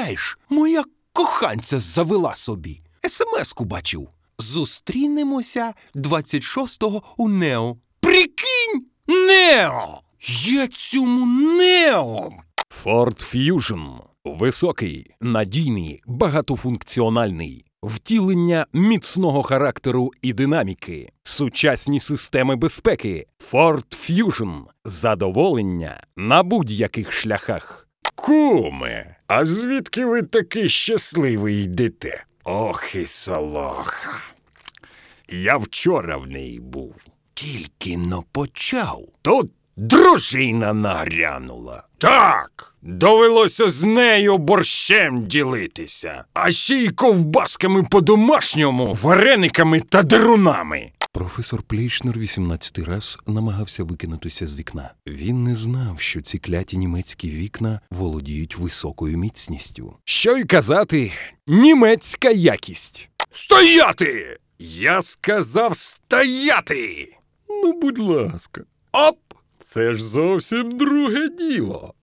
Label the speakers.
Speaker 1: Уявляєш, моя коханця завела собі. СМС-ку бачив. Зустрінемося 26-го у Нео. Прикинь! Нео! Я цьому Нео!
Speaker 2: Ford Fusion – високий, надійний, багатофункціональний, втілення міцного характеру і динаміки, сучасні системи безпеки. Ford Fusion – задоволення на будь-яких шляхах.
Speaker 3: Куме, а звідки ви такий щасливий йдете? Ох і солоха. Я вчора в неї був.
Speaker 1: Тільки но почав.
Speaker 3: Тут дружина нагрянула. Так, довелося з нею борщем ділитися. А ще й ковбасками по-домашньому, варениками та дерунами.
Speaker 2: Професор Плейшнер 18 раз намагався викинутися з вікна. Він не знав, що ці кляті німецькі вікна володіють високою міцністю. Що й казати, німецька якість.
Speaker 3: Стояти! Я сказав стояти!
Speaker 2: Ну, будь ласка.
Speaker 3: Оп!
Speaker 2: Це ж зовсім друге діло.